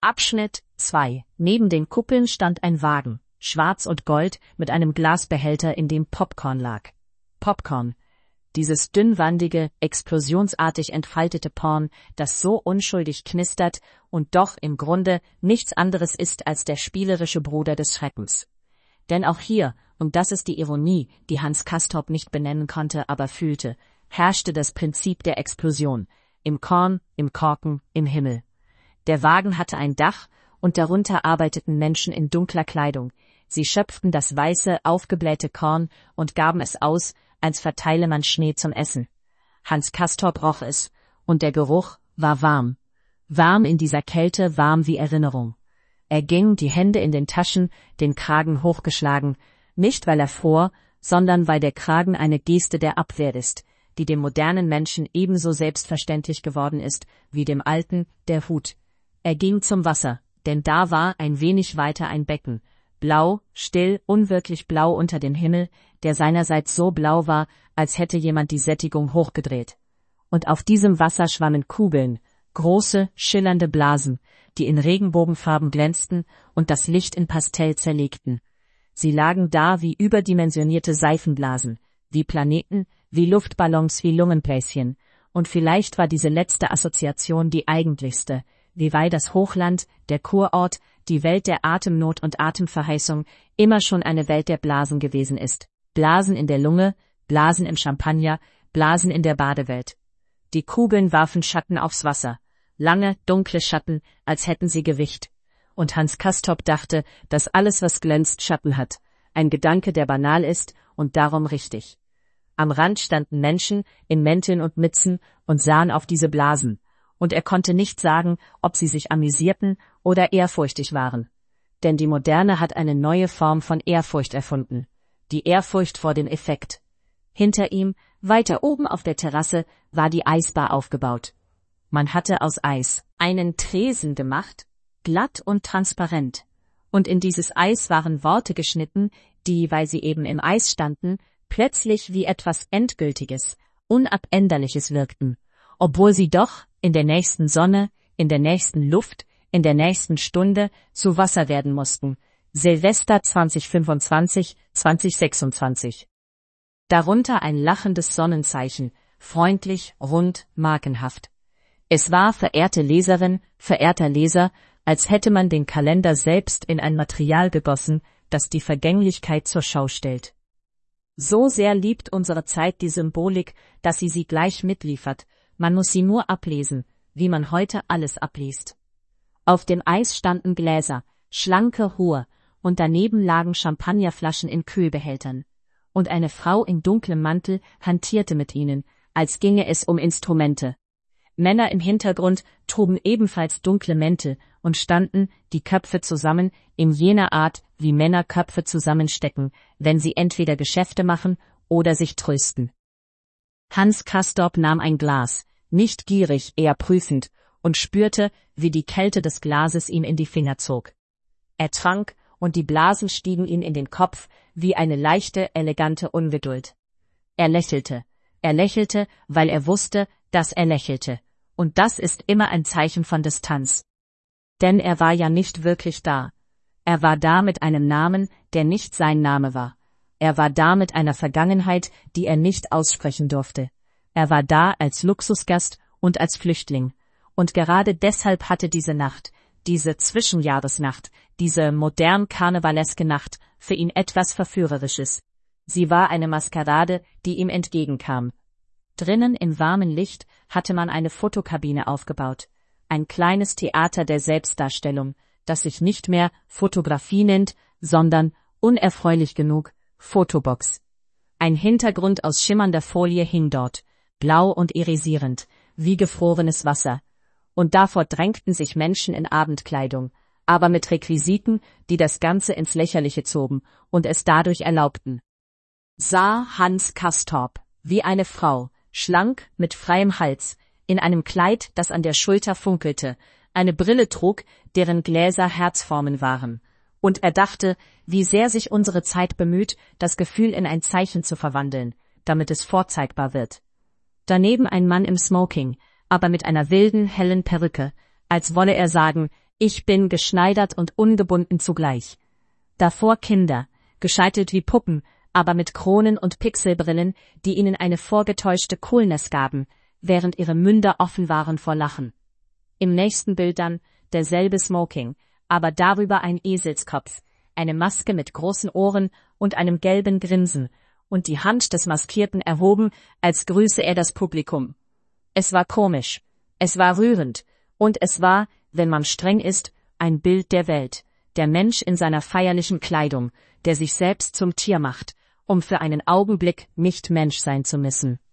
Abschnitt 2. Neben den Kuppeln stand ein Wagen, schwarz und gold, mit einem Glasbehälter, in dem Popcorn lag. Popcorn. Dieses dünnwandige, explosionsartig entfaltete Porn, das so unschuldig knistert und doch im Grunde nichts anderes ist als der spielerische Bruder des Schreckens. Denn auch hier, und das ist die Ironie, die Hans Castorp nicht benennen konnte, aber fühlte, herrschte das Prinzip der Explosion. Im Korn, im Korken, im Himmel. Der Wagen hatte ein Dach, und darunter arbeiteten Menschen in dunkler Kleidung. Sie schöpften das weiße, aufgeblähte Korn und gaben es aus, als verteile man Schnee zum Essen. Hans Castorp roch es, und der Geruch war warm. Warm in dieser Kälte, warm wie Erinnerung. Er ging, die Hände in den Taschen, den Kragen hochgeschlagen, nicht weil er fror, sondern weil der Kragen eine Geste der Abwehr ist, die dem modernen Menschen ebenso selbstverständlich geworden ist, wie dem alten der Hut. Er ging zum Wasser, denn da war ein wenig weiter ein Becken, blau, still, unwirklich blau unter dem Himmel, der seinerseits so blau war, als hätte jemand die Sättigung hochgedreht. Und auf diesem Wasser schwammen Kugeln, große, schillernde Blasen, die in Regenbogenfarben glänzten und das Licht in Pastell zerlegten. Sie lagen da wie überdimensionierte Seifenblasen, wie Planeten, wie Luftballons, wie Lungenbläschen, und vielleicht war diese letzte Assoziation die eigentlichste, wie weil das Hochland, der Kurort, die Welt der Atemnot und Atemverheißung immer schon eine Welt der Blasen gewesen ist. Blasen in der Lunge, Blasen im Champagner, Blasen in der Badewelt. Die Kugeln warfen Schatten aufs Wasser, lange, dunkle Schatten, als hätten sie Gewicht. Und Hans Castorp dachte, dass alles, was glänzt, Schatten hat. Ein Gedanke, der banal ist und darum richtig. Am Rand standen Menschen in Mänteln und Mützen und sahen auf diese Blasen. Und er konnte nicht sagen, ob sie sich amüsierten oder ehrfurchtig waren. Denn die Moderne hat eine neue Form von Ehrfurcht erfunden. Die Ehrfurcht vor dem Effekt. Hinter ihm, weiter oben auf der Terrasse, war die Eisbar aufgebaut. Man hatte aus Eis einen Tresen gemacht, glatt und transparent. Und in dieses Eis waren Worte geschnitten, die, weil sie eben im Eis standen, plötzlich wie etwas Endgültiges, Unabänderliches wirkten, obwohl sie doch in der nächsten Sonne, in der nächsten Luft, in der nächsten Stunde zu Wasser werden mussten. Silvester 2025, 2026. Darunter ein lachendes Sonnenzeichen, freundlich, rund, markenhaft. Es war, verehrte Leserin, verehrter Leser, als hätte man den Kalender selbst in ein Material gegossen, das die Vergänglichkeit zur Schau stellt. So sehr liebt unsere Zeit die Symbolik, dass sie gleich mitliefert. Man muss sie nur ablesen, wie man heute alles abliest. Auf dem Eis standen Gläser, schlanke, hohe, und daneben lagen Champagnerflaschen in Kühlbehältern. Und eine Frau in dunklem Mantel hantierte mit ihnen, als ginge es um Instrumente. Männer im Hintergrund trugen ebenfalls dunkle Mäntel und standen, die Köpfe zusammen, in jener Art, wie Männer Köpfe zusammenstecken, wenn sie entweder Geschäfte machen oder sich trösten. Hans Castorp nahm ein Glas, nicht gierig, eher prüfend, und spürte, wie die Kälte des Glases ihm in die Finger zog. Er trank, und die Blasen stiegen ihm in den Kopf, wie eine leichte, elegante Ungeduld. Er lächelte, weil er wusste, dass er lächelte, und das ist immer ein Zeichen von Distanz. Denn er war ja nicht wirklich da. Er war da mit einem Namen, der nicht sein Name war. Er war da mit einer Vergangenheit, die er nicht aussprechen durfte. Er war da als Luxusgast und als Flüchtling. Und gerade deshalb hatte diese Nacht, diese Zwischenjahresnacht, diese modern karnevaleske Nacht, für ihn etwas Verführerisches. Sie war eine Maskerade, die ihm entgegenkam. Drinnen im warmen Licht hatte man eine Fotokabine aufgebaut. Ein kleines Theater der Selbstdarstellung, das sich nicht mehr Fotografie nennt, sondern, unerfreulich genug, Fotobox. Ein Hintergrund aus schimmernder Folie hing dort, blau und irisierend, wie gefrorenes Wasser. Und davor drängten sich Menschen in Abendkleidung, aber mit Requisiten, die das Ganze ins Lächerliche zogen und es dadurch erlaubten. Sah Hans Castorp, wie eine Frau, schlank, mit freiem Hals, in einem Kleid, das an der Schulter funkelte, eine Brille trug, deren Gläser Herzformen waren. Und er dachte, wie sehr sich unsere Zeit bemüht, das Gefühl in ein Zeichen zu verwandeln, damit es vorzeigbar wird. Daneben ein Mann im Smoking, aber mit einer wilden, hellen Perücke, als wolle er sagen, Ich bin geschneidert und ungebunden zugleich. Davor Kinder, gescheitelt wie Puppen, aber mit Kronen und Pixelbrillen, die ihnen eine vorgetäuschte Coolness gaben, während ihre Münder offen waren vor Lachen. Im nächsten Bild dann derselbe Smoking, aber darüber ein Eselskopf, eine Maske mit großen Ohren und einem gelben Grinsen, und die Hand des Maskierten erhoben, als grüße er das Publikum. Es war komisch, es war rührend, und es war, wenn man streng ist, ein Bild der Welt, der Mensch in seiner feierlichen Kleidung, der sich selbst zum Tier macht, um für einen Augenblick nicht Mensch sein zu müssen.